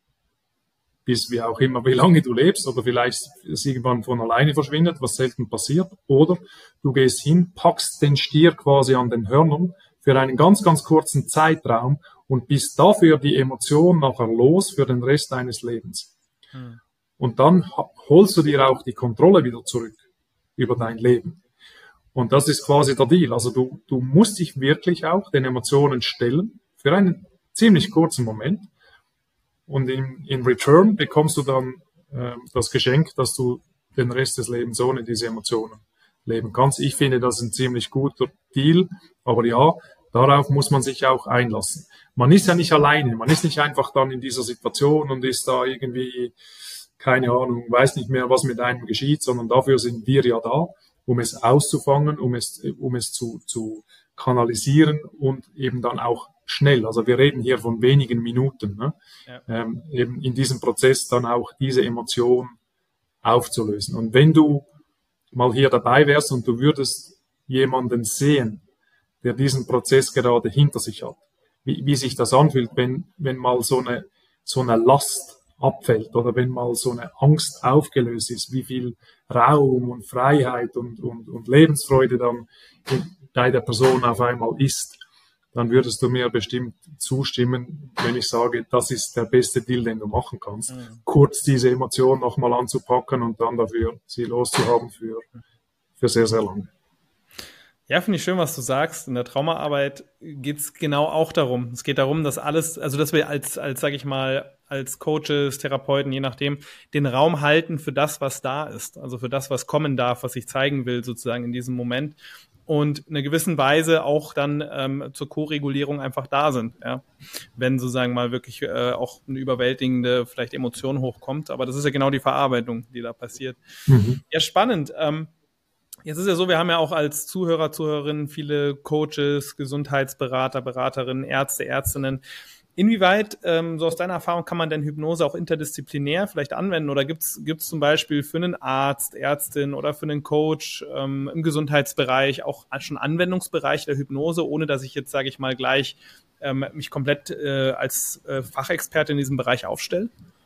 bis wie auch immer, wie lange du lebst, oder vielleicht es irgendwann von alleine verschwindet, was selten passiert, oder du gehst hin, packst den Stier quasi an den Hörnern für einen ganz, ganz kurzen Zeitraum und bist dafür die Emotion nachher los für den Rest deines Lebens. Und dann holst du dir auch die Kontrolle wieder zurück über dein Leben. Und das ist quasi der Deal. Also du musst dich wirklich auch den Emotionen stellen für einen ziemlich kurzen Moment. Und in Return bekommst du dann das Geschenk, dass du den Rest des Lebens ohne diese Emotionen leben kannst. Ich finde, das ist ein ziemlich guter Deal. Aber ja, darauf muss man sich auch einlassen. Man ist ja nicht alleine. Man ist nicht einfach dann in dieser Situation und ist da irgendwie, keine Ahnung, weiß nicht mehr, was mit einem geschieht, sondern dafür sind wir ja da, um es auszufangen, um es zu kanalisieren und eben dann auch schnell. Also wir reden hier von wenigen Minuten, ne? Ja. Eben in diesem Prozess dann auch diese Emotion aufzulösen. Und wenn du mal hier dabei wärst und du würdest jemanden sehen, der diesen Prozess gerade hinter sich hat, wie sich das anfühlt, wenn mal so eine Last abfällt oder wenn mal so eine Angst aufgelöst ist, wie viel Raum und Freiheit und Lebensfreude dann bei der Person auf einmal ist, dann würdest du mir bestimmt zustimmen, wenn ich sage, das ist der beste Deal, den du machen kannst. Kurz diese Emotion nochmal anzupacken und dann dafür sie loszuhaben für sehr, sehr lange. Ja, finde ich schön, was du sagst. In der Traumaarbeit geht's genau auch darum. Es geht darum, dass alles, also dass wir als sage ich mal, als Coaches, Therapeuten, je nachdem, den Raum halten für das, was da ist. Also für das, was kommen darf, was ich zeigen will, sozusagen in diesem Moment. Und in einer gewissen Weise auch dann zur Co-Regulierung einfach da sind. Ja? Wenn sozusagen mal wirklich auch eine überwältigende vielleicht Emotion hochkommt. Aber das ist ja genau die Verarbeitung, die da passiert. Mhm. Ja, spannend. Jetzt ist ja so, wir haben ja auch als Zuhörer, Zuhörerinnen viele Coaches, Gesundheitsberater, Beraterinnen, Ärzte, Ärztinnen. Inwieweit, so aus deiner Erfahrung, kann man denn Hypnose auch interdisziplinär vielleicht anwenden? Oder gibt's zum Beispiel für einen Arzt, Ärztin oder für einen Coach im Gesundheitsbereich auch schon Anwendungsbereich der Hypnose, ohne dass ich jetzt, sage ich mal, gleich mich komplett als Fachexperte in diesem Bereich aufstelle?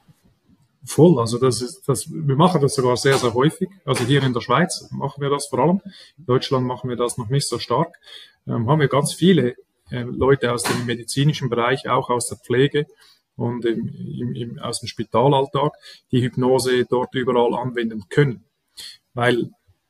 Voll, also wir machen das sogar sehr, sehr häufig. Also hier in der Schweiz machen wir das vor allem. In Deutschland machen wir das noch nicht so stark. Haben wir ganz viele Leute aus dem medizinischen Bereich, auch aus der Pflege und aus dem Spitalalltag, die Hypnose dort überall anwenden können. Weil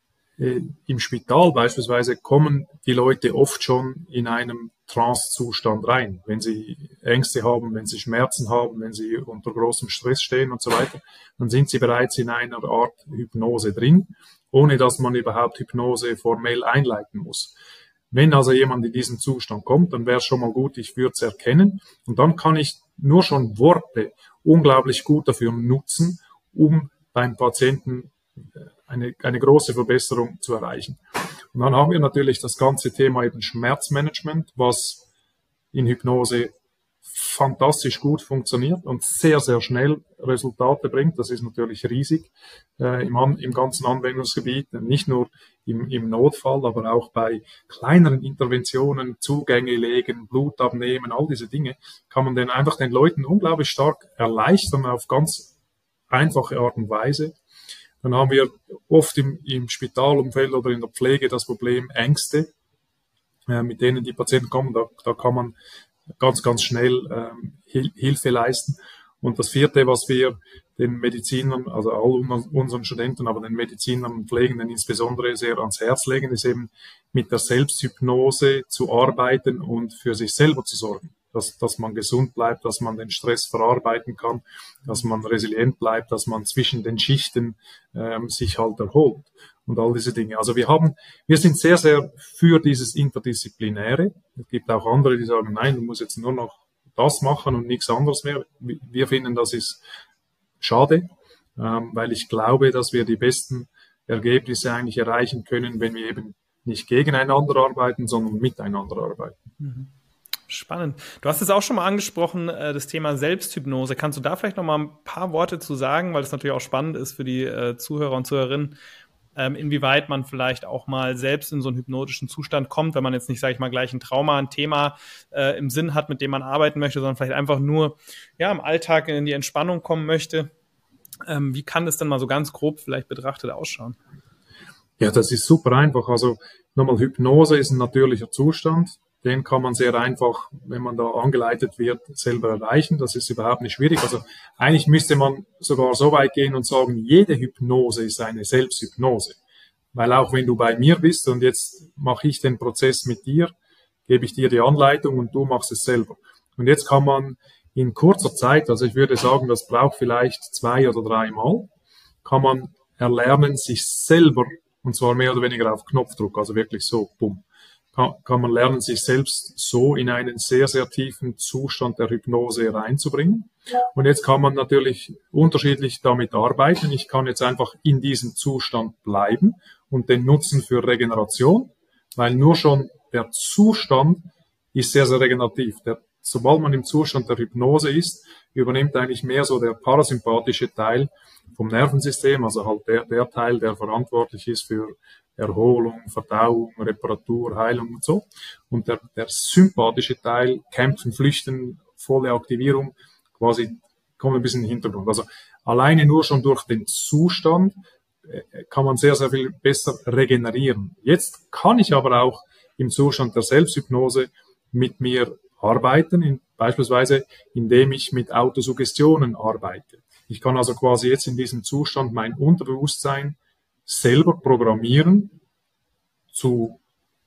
im Spital beispielsweise kommen die Leute oft schon in einem Trance-Zustand rein, wenn sie Ängste haben, wenn sie Schmerzen haben, wenn sie unter großem Stress stehen und so weiter, dann sind sie bereits in einer Art Hypnose drin, ohne dass man überhaupt Hypnose formell einleiten muss. Wenn also jemand in diesen Zustand kommt, dann wäre es schon mal gut, ich würde es erkennen und dann kann ich nur schon Worte unglaublich gut dafür nutzen, um beim Patienten eine große Verbesserung zu erreichen. Und dann haben wir natürlich das ganze Thema eben Schmerzmanagement, was in Hypnose fantastisch gut funktioniert und sehr, sehr schnell Resultate bringt. Das ist natürlich riesig im ganzen Anwendungsgebiet, nicht nur im Notfall, aber auch bei kleineren Interventionen, Zugänge legen, Blut abnehmen, all diese Dinge, kann man einfach den Leuten unglaublich stark erleichtern auf ganz einfache Art und Weise. Dann haben wir oft im Spitalumfeld oder in der Pflege das Problem Ängste, mit denen die Patienten kommen. Da kann man ganz, ganz schnell Hilfe leisten. Und das vierte, was wir den Medizinern, also all unseren Studenten, aber den Medizinern und Pflegenden insbesondere sehr ans Herz legen, ist eben mit der Selbsthypnose zu arbeiten und für sich selber zu sorgen. Dass man gesund bleibt, dass man den Stress verarbeiten kann, dass man resilient bleibt, dass man zwischen den Schichten sich halt erholt und all diese Dinge. Also wir sind sehr, sehr für dieses Interdisziplinäre. Es gibt auch andere, die sagen, nein, du musst jetzt nur noch das machen und nichts anderes mehr. Wir finden, das ist schade, weil ich glaube, dass wir die besten Ergebnisse eigentlich erreichen können, wenn wir eben nicht gegeneinander arbeiten, sondern miteinander arbeiten. Mhm. Spannend. Du hast es auch schon mal angesprochen, das Thema Selbsthypnose. Kannst du da vielleicht noch mal ein paar Worte zu sagen, weil das natürlich auch spannend ist für die Zuhörer und Zuhörerinnen, inwieweit man vielleicht auch mal selbst in so einen hypnotischen Zustand kommt, wenn man jetzt nicht, sage ich mal, gleich ein Trauma, ein Thema im Sinn hat, mit dem man arbeiten möchte, sondern vielleicht einfach nur im Alltag in die Entspannung kommen möchte. Wie kann das denn mal so ganz grob vielleicht betrachtet ausschauen? Ja, das ist super einfach. Also nochmal, Hypnose ist ein natürlicher Zustand. Den kann man sehr einfach, wenn man da angeleitet wird, selber erreichen. Das ist überhaupt nicht schwierig. Also eigentlich müsste man sogar so weit gehen und sagen, jede Hypnose ist eine Selbsthypnose. Weil auch wenn du bei mir bist und jetzt mache ich den Prozess mit dir, gebe ich dir die Anleitung und du machst es selber. Und jetzt kann man in kurzer Zeit, also ich würde sagen, das braucht vielleicht 2 oder 3 Mal, kann man erlernen, sich selber, und zwar mehr oder weniger auf Knopfdruck, also wirklich so, bumm, kann man lernen, sich selbst so in einen sehr, sehr tiefen Zustand der Hypnose reinzubringen. Und jetzt kann man natürlich unterschiedlich damit arbeiten. Ich kann jetzt einfach in diesem Zustand bleiben und den nutzen für Regeneration, weil nur schon der Zustand ist sehr, sehr regenerativ. Sobald man im Zustand der Hypnose ist, übernimmt eigentlich mehr so der parasympathische Teil vom Nervensystem, also halt der Teil, der verantwortlich ist für Erholung, Verdauung, Reparatur, Heilung und so. Und der sympathische Teil, Kämpfen, Flüchten, volle Aktivierung, quasi kommt ein bisschen in den Hintergrund. Also alleine nur schon durch den Zustand kann man sehr, sehr viel besser regenerieren. Jetzt kann ich aber auch im Zustand der Selbsthypnose mit mir arbeiten, beispielsweise indem ich mit Autosuggestionen arbeite. Ich kann also quasi jetzt in diesem Zustand mein Unterbewusstsein selber programmieren zu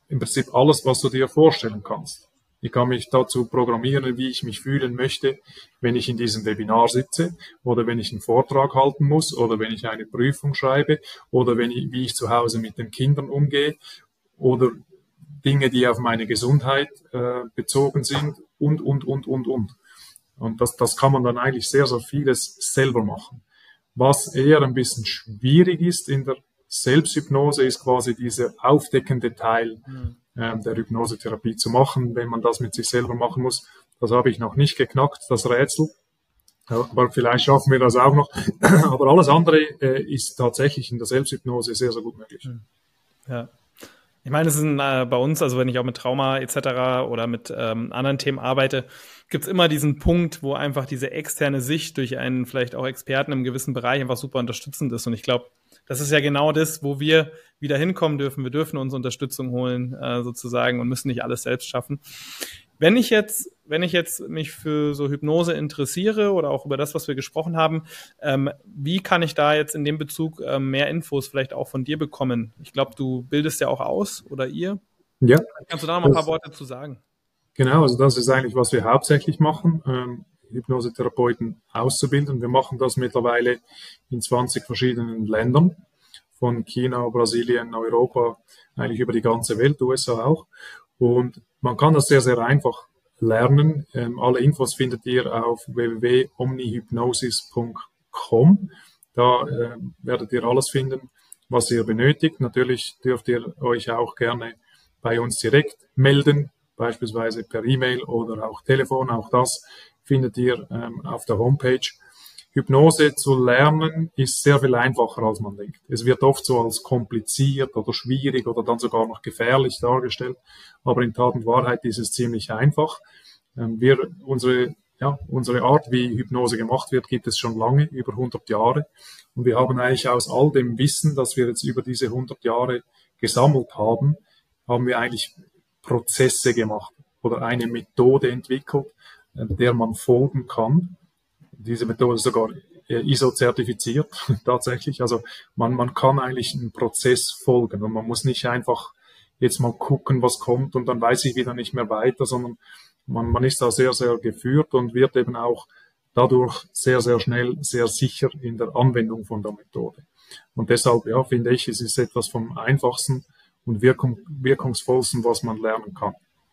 im Prinzip alles, was du dir vorstellen kannst. Ich kann mich dazu programmieren, wie ich mich fühlen möchte, wenn ich in diesem Webinar sitze oder wenn ich einen Vortrag halten muss oder wenn ich eine Prüfung schreibe oder wie ich zu Hause mit den Kindern umgehe oder Dinge, die auf meine Gesundheit bezogen sind und. Und das kann man dann eigentlich sehr, sehr vieles selber machen. Was eher ein bisschen schwierig ist in der Selbsthypnose, ist quasi dieser aufdeckende Teil der Hypnosetherapie zu machen, wenn man das mit sich selber machen muss. Das habe ich noch nicht geknackt, das Rätsel. Aber vielleicht schaffen wir das auch noch. Aber alles andere ist tatsächlich in der Selbsthypnose sehr, sehr gut möglich. Ja. Ich meine, es ist bei uns, also wenn ich auch mit Trauma etc. oder mit anderen Themen arbeite, gibt es immer diesen Punkt, wo einfach diese externe Sicht durch einen vielleicht auch Experten im gewissen Bereich einfach super unterstützend ist. Und ich glaube, das ist ja genau das, wo wir wieder hinkommen dürfen. Wir dürfen uns Unterstützung holen sozusagen und müssen nicht alles selbst schaffen. Wenn ich jetzt mich für so Hypnose interessiere oder auch über das, was wir gesprochen haben, wie kann ich da jetzt in dem Bezug mehr Infos vielleicht auch von dir bekommen? Ich glaube, du bildest ja auch aus oder ihr. Ja. Kannst du da noch mal ein paar Worte zu sagen? Genau, also das ist eigentlich, was wir hauptsächlich machen, Hypnosetherapeuten auszubilden. Wir machen das mittlerweile in 20 verschiedenen Ländern, von China, Brasilien, Europa, eigentlich über die ganze Welt, USA auch. Und man kann das sehr, sehr einfach lernen. Alle Infos findet ihr auf www.omnihypnosis.com. Da werdet ihr alles finden, was ihr benötigt. Natürlich dürft ihr euch auch gerne bei uns direkt melden, beispielsweise per E-Mail oder auch Telefon. Auch das findet ihr auf der Homepage. Hypnose zu lernen ist sehr viel einfacher, als man denkt. Es wird oft so als kompliziert oder schwierig oder dann sogar noch gefährlich dargestellt. Aber in Tat und Wahrheit ist es ziemlich einfach. Unsere Art, wie Hypnose gemacht wird, gibt es schon lange, über 100 Jahre. Und wir haben eigentlich aus all dem Wissen, das wir jetzt über diese 100 Jahre gesammelt haben, haben wir eigentlich Prozesse gemacht oder eine Methode entwickelt, der man folgen kann. Diese Methode ist sogar ISO-zertifiziert tatsächlich. Also man kann eigentlich einen Prozess folgen und man muss nicht einfach jetzt mal gucken, was kommt und dann weiß ich wieder nicht mehr weiter, sondern man ist da sehr, sehr geführt und wird eben auch dadurch sehr, sehr schnell, sehr sicher in der Anwendung von der Methode. Und deshalb, ja, finde ich, es ist etwas vom Einfachsten und wirkungsvollsten, was man lernen kann.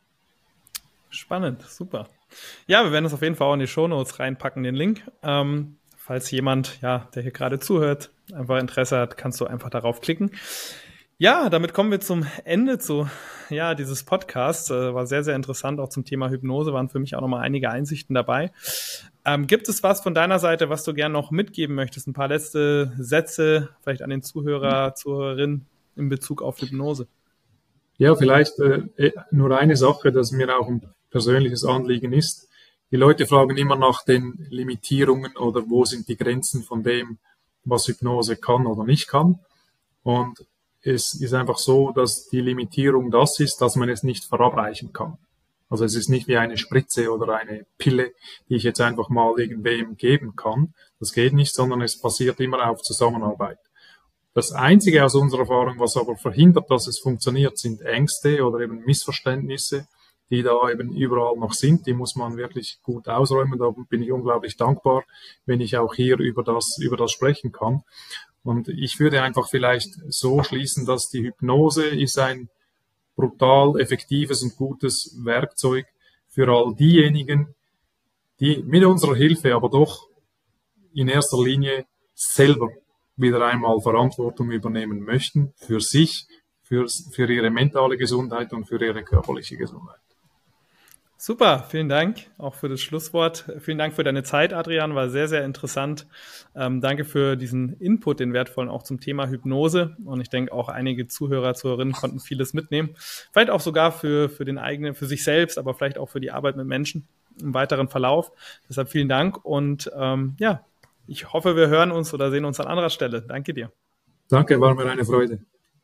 Spannend, super. Ja, wir werden es auf jeden Fall auch in die Shownotes reinpacken, den Link. Falls jemand, der hier gerade zuhört, einfach Interesse hat, kannst du einfach darauf klicken. Ja, damit kommen wir zum Ende dieses Podcasts. War sehr, sehr interessant, auch zum Thema Hypnose, waren für mich auch nochmal einige Einsichten dabei. Gibt es was von deiner Seite, was du gerne noch mitgeben möchtest? Ein paar letzte Sätze, vielleicht an den Zuhörer, Zuhörerinnen in Bezug auf Hypnose? Ja, vielleicht nur eine Sache, das mir auch ein persönliches Anliegen ist. Die Leute fragen immer nach den Limitierungen oder wo sind die Grenzen von dem, was Hypnose kann oder nicht kann. Und es ist einfach so, dass die Limitierung das ist, dass man es nicht verabreichen kann. Also es ist nicht wie eine Spritze oder eine Pille, die ich jetzt einfach mal irgendwem geben kann. Das geht nicht, sondern es basiert immer auf Zusammenarbeit. Das Einzige aus unserer Erfahrung, was aber verhindert, dass es funktioniert, sind Ängste oder eben Missverständnisse, die da eben überall noch sind. Die muss man wirklich gut ausräumen. Da bin ich unglaublich dankbar, wenn ich auch hier über das sprechen kann. Und ich würde einfach vielleicht so schließen, dass die Hypnose ist ein brutal effektives und gutes Werkzeug für all diejenigen, die mit unserer Hilfe aber doch in erster Linie selber wieder einmal Verantwortung übernehmen möchten für sich, für ihre mentale Gesundheit und für ihre körperliche Gesundheit. Super, vielen Dank auch für das Schlusswort. Vielen Dank für deine Zeit, Adrian, war sehr, sehr interessant. Danke für diesen Input, den wertvollen auch zum Thema Hypnose. Und ich denke auch einige Zuhörer, Zuhörerinnen konnten vieles mitnehmen. Vielleicht auch sogar für für sich selbst, aber vielleicht auch für die Arbeit mit Menschen im weiteren Verlauf. Deshalb vielen Dank und ich hoffe, wir hören uns oder sehen uns an anderer Stelle. Danke dir. Danke, war mir eine Freude.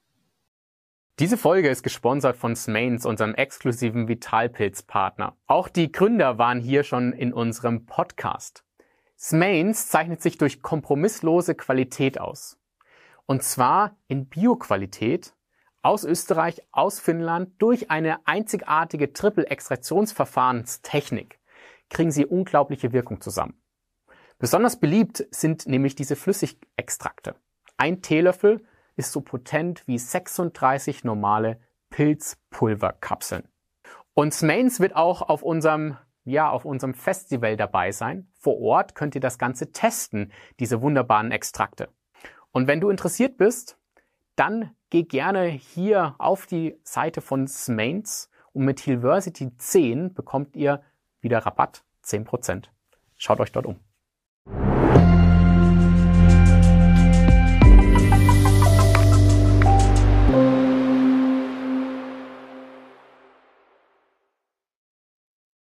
Diese Folge ist gesponsert von Smains, unserem exklusiven Vitalpilz-Partner. Auch die Gründer waren hier schon in unserem Podcast. Smains zeichnet sich durch kompromisslose Qualität aus. Und zwar in Bioqualität aus Österreich, aus Finnland, durch eine einzigartige Triple-Extraktionsverfahrenstechnik kriegen sie unglaubliche Wirkung zusammen. Besonders beliebt sind nämlich diese Flüssigextrakte. Ein Teelöffel ist so potent wie 36 normale Pilzpulverkapseln. Und Smains wird auch auf unserem Festival dabei sein. Vor Ort könnt ihr das Ganze testen, diese wunderbaren Extrakte. Und wenn du interessiert bist, dann geh gerne hier auf die Seite von Smains und mit Healversity 10 bekommt ihr wieder Rabatt 10%. Schaut euch dort um.